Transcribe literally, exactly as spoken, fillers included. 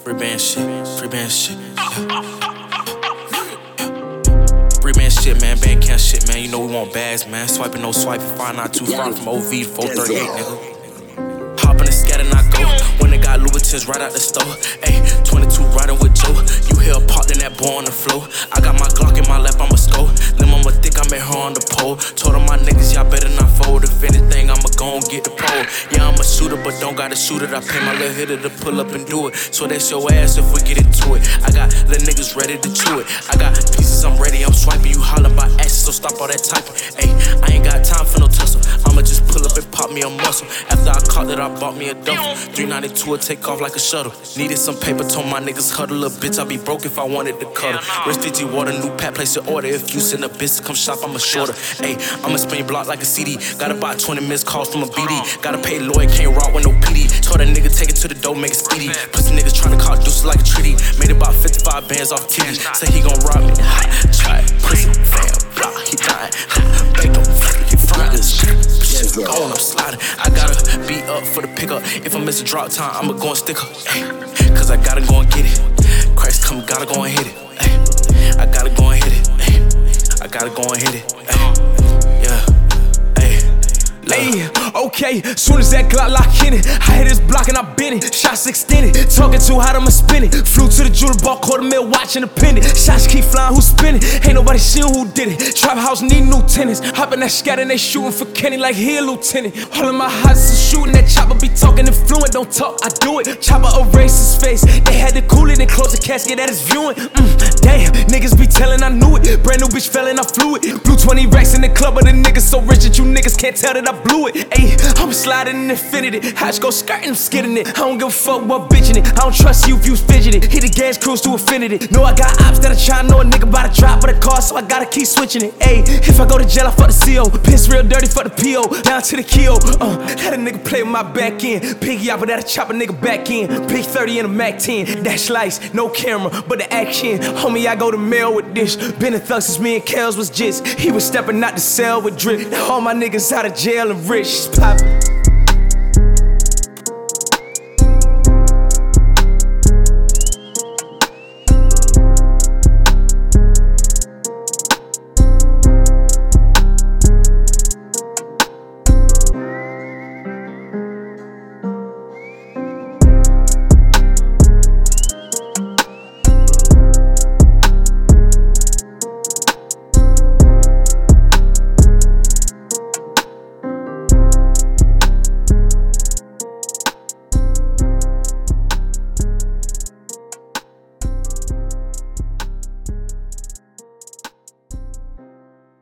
Free band shit, free band shit. Yeah. Free band shit, man. Band camp shit, man. You know we want bags, man. Swiping, no swiping. Five not too far from O V to four thirty-eight, nigga. Hop in the scat and I go. When they got Louboutins right out the store. Ayy, twenty-two riding with Joe. You hear a pop, then that boy on the floor. I got my Glock in my lap, I'ma score. Then I'ma thick, I met her on the pole. Told all my niggas, y'all better not fold. If anything, I'ma go and get the pole. Yeah, I'm a shooter, but don't gotta shoot it. I pay my little hitter to pull up and do it. So that's your ass if we get into it. I got little niggas ready to chew it. I got pieces, I'm ready, I'm swiping. You hollering about asses, so stop all that typing. Ayy, I ain't got time for no tussle. I'ma just pull up and pop me a muscle. After I caught it, I bought me a duffel. three ninety-two will take off like a shuttle. Needed some paper, told my niggas huddle. Little bitch, I'd be broke if I wanted to cuddle. Rich Fiji water, new pack, place your order. If you send a bitch to come shop, I'm a shorter. Ayy, I'ma spin your block like a C D. Got about twenty missed calls from a B D. Gotta pay lawyer, can't rock with no P D. Told that nigga take it to the door, make it speedy. Pussy niggas tryna call deuces like a treaty. Made about fifty-five bands off T V. Say he gon' rob me. Hot, try it, pussy, fam, block, he dying. Bake them, he fried this shit. Going up sliding. I gotta be up for the pickup. If I miss a drop time, I'ma go and stick up. Ay, Cause I gotta go and get it. Christ come, gotta go and hit it. Ay, I gotta go and hit it. Ay, I gotta go and hit it. Ay, yeah. Ayy, okay, soon as that Glock lock in it, I hit this block and I bent it. Shots extended, talking too hot, I'ma spin it. Flew to the jeweler, bought quarter mil, watching the pendant. Shots keep flying, who spin it? Ain't nobody seeing who did it. Trap house need new tenants. Hop in that scat and they shooting for Kenny like he a lieutenant. All of my hots is shooting, that chopper be talking influent. Don't talk, I do it. Chopper erase his face. They had to cool it and close the casket at his viewing. Mm, damn, niggas be telling I knew it. Brand new bitch fell and I flew it. Blew twenty racks in the club, but the niggas so rich that you niggas can't tell that I blew it. Ayy, I'm sliding in infinity. Hatch go skirting, I'm skidding it. I don't give a fuck what bitching it. I don't trust you if you was fidgeting. Hit the gas, cruise to infinity. Know I got ops that I try know a nigga about to drop for the car, so I gotta keep switching it. Ayy, if I go to jail, I fuck the C O. Piss real dirty, fuck the P O. Down to the key O. Uh, let a nigga play with my back end. Piggy out, but that'll chop a nigga back in. Big thirty and a Mac ten. Dash lights, no camera, but the action. Homie, I go to mail with this. Been a thug since me and Kels was jits. He was stepping out the cell with drip. Now all my niggas out of jail and rich. Poppin'.